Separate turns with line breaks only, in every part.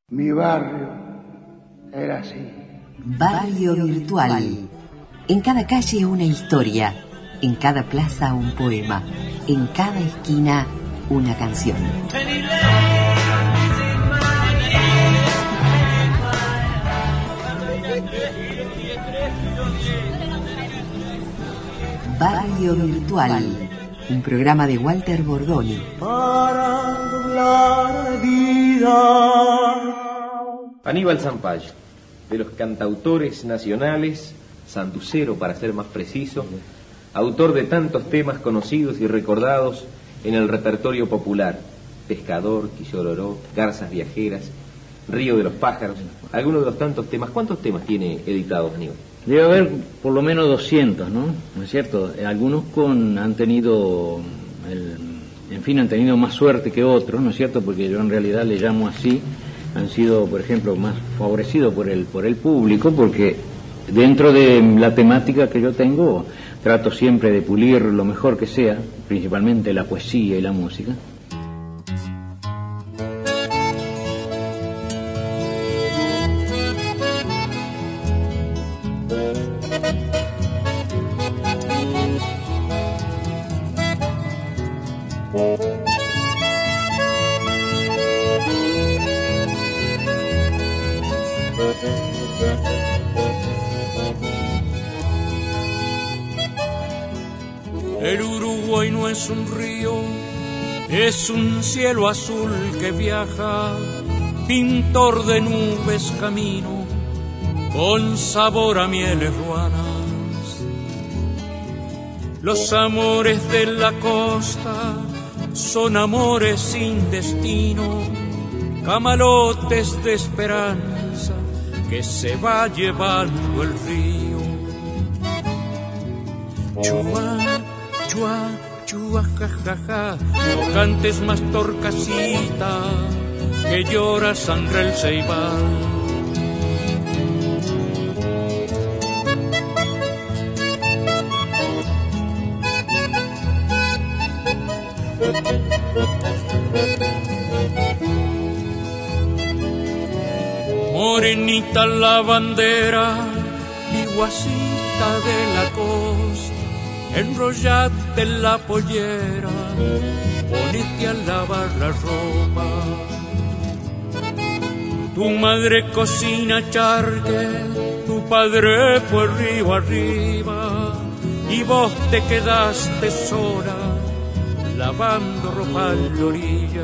Mi barrio era así.
Barrio virtual. En cada calle una historia, en cada plaza un poema, en cada esquina una canción. Barrio virtual, un programa de Walter Bordoni.
Para doblar la vida.
Aníbal Zampayo, de los cantautores nacionales, sanducero para ser más preciso, autor de tantos temas conocidos y recordados en el repertorio popular: Pescador, Quillororó, Garzas Viajeras, Río de los Pájaros, algunos de los tantos temas. ¿Cuántos temas tiene editados, Aníbal?
Debe haber por lo menos 200, ¿no? ¿No es cierto? Algunos han tenido más suerte que otros, ¿no es cierto? Porque yo en realidad le llamo así. Han sido, por ejemplo, más favorecidos por el público, porque dentro de la temática que yo tengo trato siempre de pulir lo mejor que sea, principalmente la poesía y la música.
El Uruguay no es un río, es un cielo azul que viaja, pintor de nubes camino, con sabor a mieles ruanas. Los amores de la costa son amores sin destino, camalotes de esperanza que se va llevando el río. Chua, chua, chua, ja, ja, ja, no cantes más torcasita, que llora sangre el ceibal. Morenita la bandera, iguacita de la costa, enrollate en la pollera, ponete a lavar la ropa. Tu madre cocina charque, tu padre fue río arriba, y vos te quedaste sola, lavando ropa a la orilla.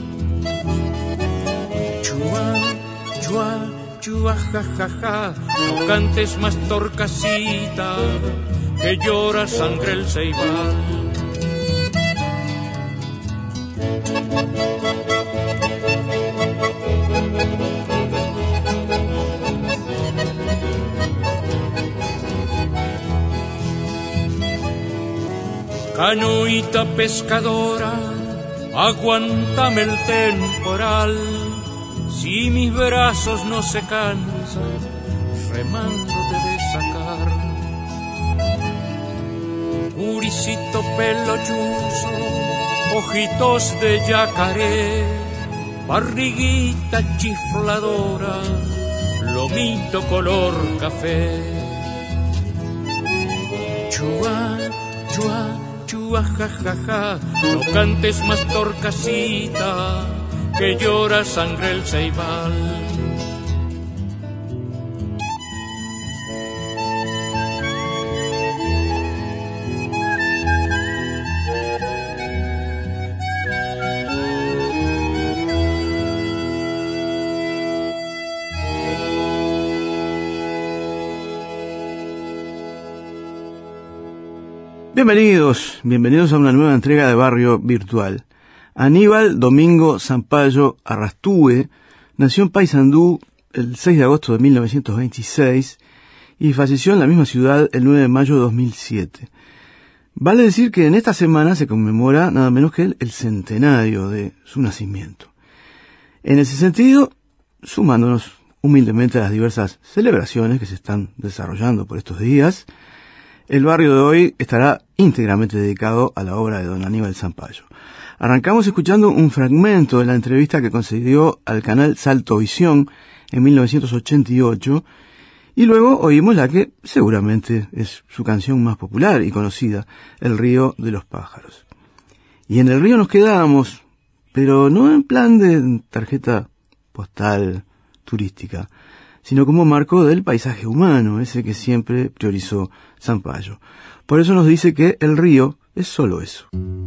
Chua, chua, chua, ja, ja, ja, no cantes más torcasita, que llora sangre el ceibal. Canoita pescadora, aguántame el temporal, si mis brazos no se cansan, remándote de sacar. Curicito pelo chuzo, ojitos de yacaré, barriguita chifladora, lomito color café. Chua, chua, chua, ja, ja, ja, no cantes más torcasita, que llora sangre el ceibal.
Bienvenidos a una nueva entrega de Barrio Virtual. Aníbal Domingo Zampayo Arrastúe nació en Paysandú el 6 de agosto de 1926 y falleció en la misma ciudad el 9 de mayo de 2007. Vale decir que en esta semana se conmemora nada menos que el centenario de su nacimiento. En ese sentido, sumándonos humildemente a las diversas celebraciones que se están desarrollando por estos días, el barrio de hoy estará íntegramente dedicado a la obra de don Aníbal Zampayo. Arrancamos escuchando un fragmento de la entrevista que concedió al canal Salto Visión en 1988 y luego oímos la que seguramente es su canción más popular y conocida, El río de los pájaros. Y en el río nos quedamos, pero no en plan de tarjeta postal turística, sino como marco del paisaje humano, ese que siempre priorizó Sampaio. Por eso nos dice que el río es solo eso.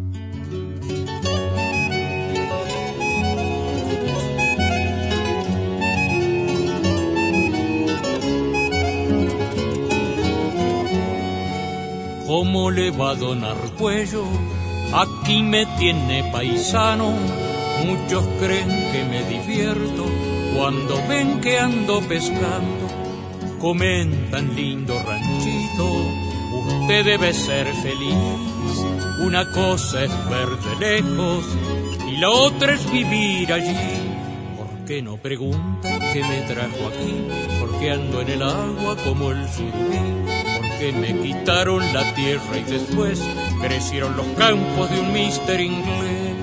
¿Cómo le va a don Argüello? Aquí me tiene paisano. Muchos creen que me divierto cuando ven que ando pescando. Comentan, lindo ranchito, usted debe ser feliz. Una cosa es ver de lejos y la otra es vivir allí. ¿Por qué no preguntan qué me trajo aquí? ¿Por qué ando en el agua como el surubí? Que me quitaron la tierra y después crecieron los campos de un mister inglés.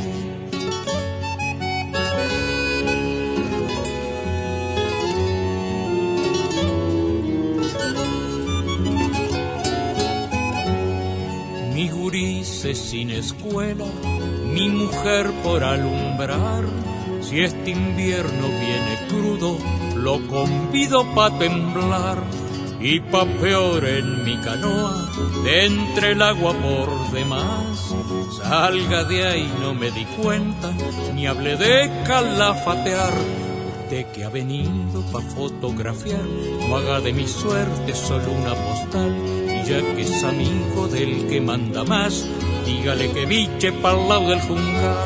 Mis gurises sin escuela, mi mujer por alumbrar. Si este invierno viene crudo, lo convido pa' temblar. Y pa' peor en mi canoa, de entre el agua por demás. Salga de ahí, no me di cuenta, ni hablé de calafatear. Usted que ha venido pa' fotografiar, no haga de mi suerte solo una postal. Y ya que es amigo del que manda más, dígale que biche pa'l lado del juncal.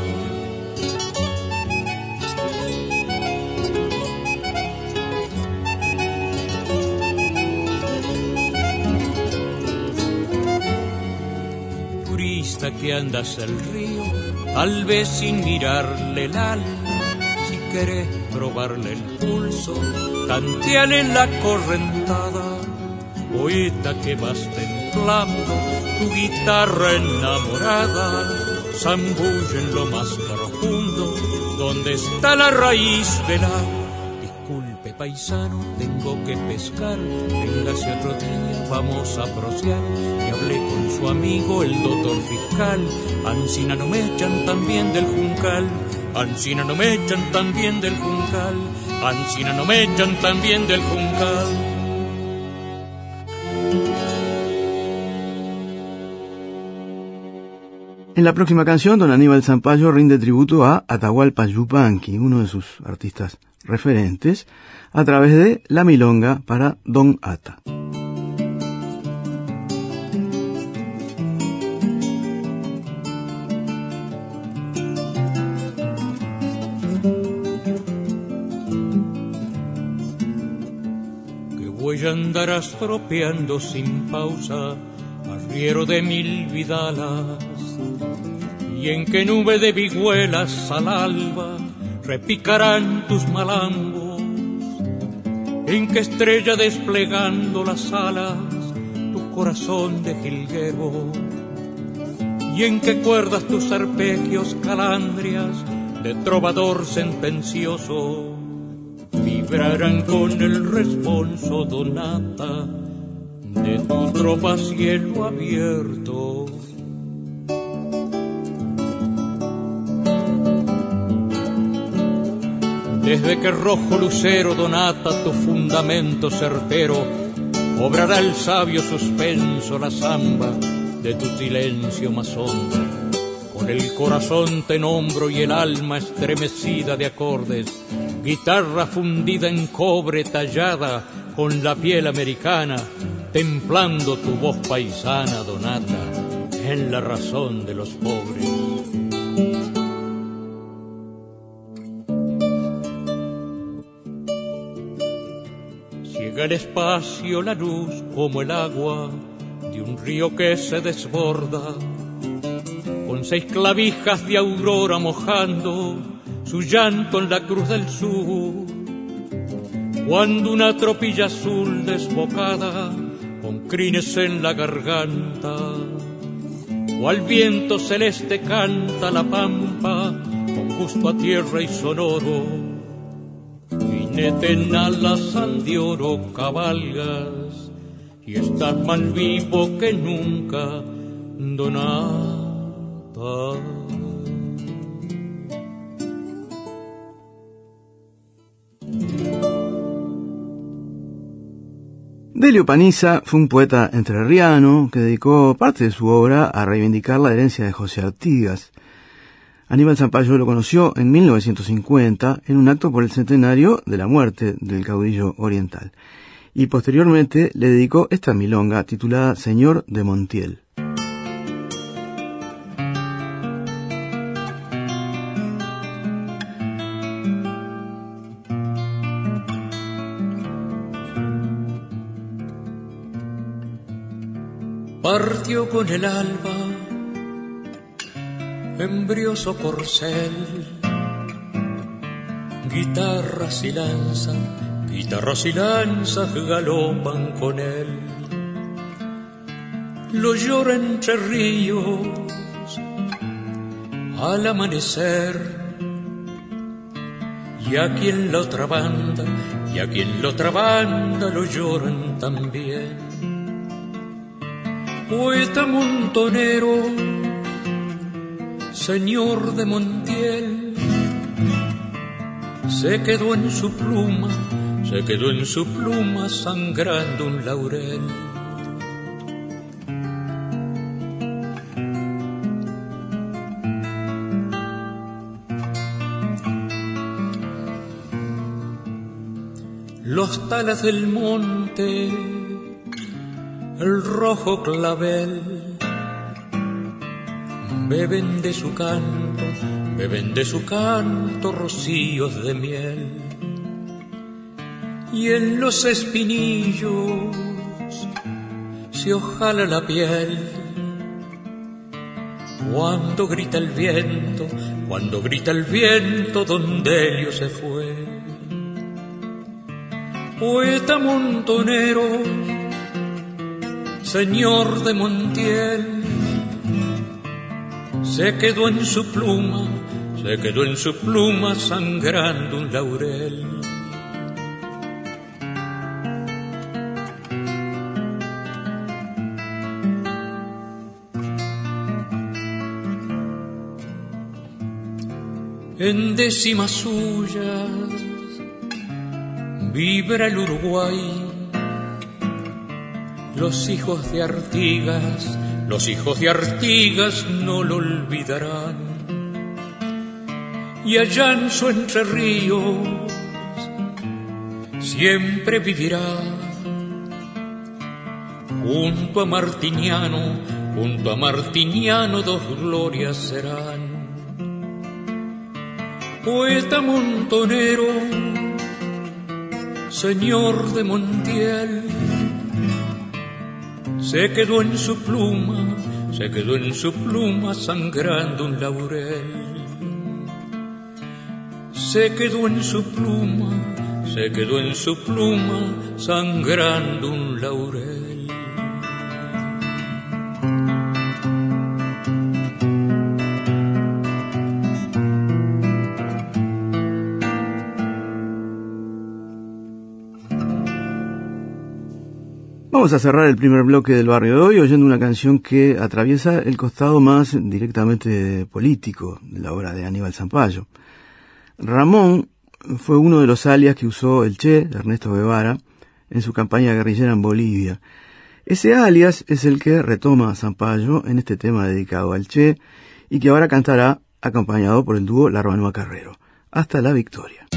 Que andas el río, tal vez sin mirarle el alma. Si querés probarle el pulso, tanteale la correntada. Poeta que vas templando, tu guitarra enamorada, zambulle en lo más profundo, donde está la raíz del agua. Disculpe paisano, tengo que pescar, véngase otro día, vamos a prociar. Y hablé con su amigo el doctor fiscal, ansina no me echan también del juncal, ansina no me echan también del juncal, ansina no me echan también del juncal.
En la próxima canción, don Aníbal Sampaio rinde tributo a Atahualpa Yupanqui, uno de sus artistas referentes, a través de La Milonga para Don Ata.
Que voy a andar estropeando sin pausa, arriero de mil vidalas, y en qué nube de vihuelas al alba repicarán tus malambos, en qué estrella desplegando las alas tu corazón de jilguero, y en qué cuerdas tus arpegios calandrias de trovador sentencioso vibrarán con el responso donata de tu tropa a cielo abierto. Desde que rojo lucero donata tu fundamento certero, obrará el sabio suspenso la zamba de tu silencio más hondo. Con el corazón te nombro y el alma estremecida de acordes, guitarra fundida en cobre tallada con la piel americana, templando tu voz paisana donata en la razón de los pobres. El espacio, la luz como el agua de un río que se desborda, con 6 clavijas de aurora mojando su llanto en la cruz del sur, cuando una tropilla azul desbocada con crines en la garganta o al viento celeste canta la pampa con gusto a tierra y sonoro. Jinete en alazán de oro cabalgas y estás más vivo que nunca, Donata.
Delio Paniza fue un poeta entrerriano que dedicó parte de su obra a reivindicar la herencia de José Artigas. Aníbal Zampayo lo conoció en 1950 en un acto por el centenario de la muerte del caudillo oriental y posteriormente le dedicó esta milonga titulada Señor de Montiel.
Partió con el alba, embrioso corcel, guitarras y lanzas galopan con él. Lo llora entre ríos al amanecer, y aquí en la otra banda lo lloran también. Poeta montonero, señor de Montiel, se quedó en su pluma sangrando un laurel. Los talas del monte, el rojo clavel, beben de su canto rocíos de miel. Y en los espinillos se ojala la piel cuando grita el viento, don Delio se fue. Poeta montonero, señor de Montiel, se quedó en su pluma sangrando un laurel. En décimas suyas vibra el Uruguay. Los hijos de Artigas no lo olvidarán. Y allá en su Entre Ríos siempre vivirá. Junto a Martiniano dos glorias serán. Poeta montonero, señor de Montiel, se quedó en su pluma sangrando un laurel. Se quedó en su pluma sangrando un laurel.
Vamos a cerrar el primer bloque del barrio de hoy oyendo una canción que atraviesa el costado más directamente político de la obra de Aníbal Zampayo. Ramón fue uno de los alias que usó el Che, Ernesto Guevara, en su campaña guerrillera en Bolivia. Ese alias es el que retoma Zampayo en este tema dedicado al Che y que ahora cantará acompañado por el dúo Larbanoa Carrero. Hasta la victoria.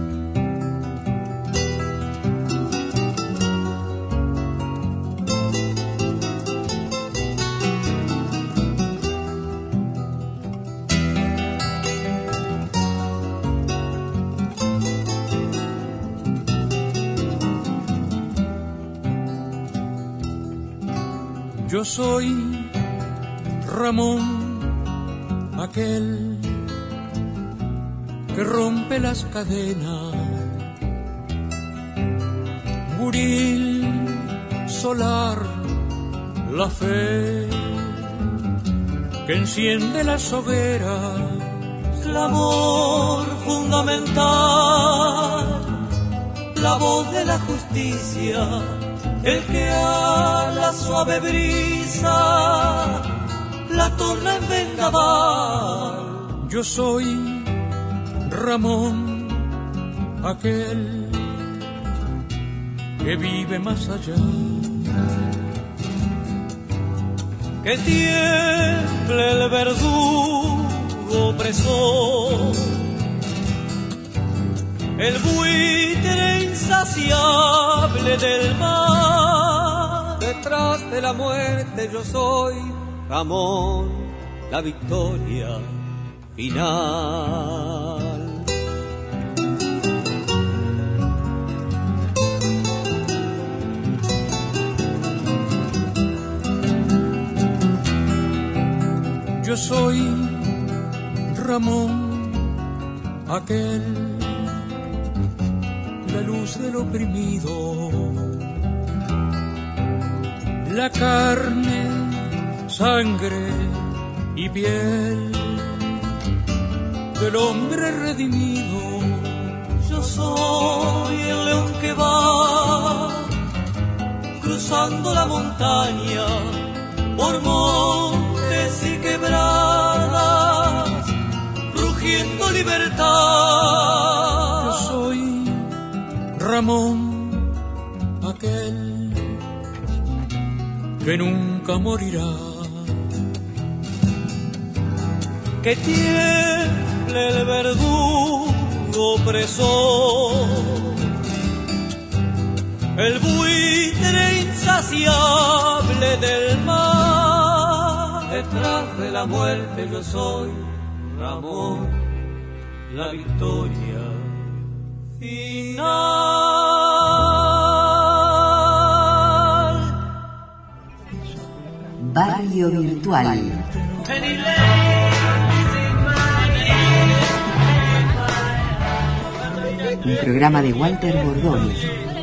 Yo soy Ramón, aquel que rompe las cadenas, Buril, Solar, la fe. que enciende las hogueras.
Clamor fundamental, la voz de la justicia, el que a la suave brisa la torna en vendaval.
Yo soy Ramón, aquel que vive más allá.
Que tiemble el verdugo opresor, el buitre insaciable del mar. Detrás de la muerte yo soy Ramón, la victoria final.
Yo soy Ramón, aquel, la luz del oprimido, la carne, sangre y piel del hombre redimido.
Yo soy el león que va cruzando la montaña por montes y quebradas, rugiendo libertad.
Yo soy Ramón, aquel que nunca morirá.
Que tiemble el verdugo opresor, el buitre insaciable del mar. Detrás de la muerte yo soy Ramón, la victoria final.
Barrio Virtual. Un programa de Walter Bordoni.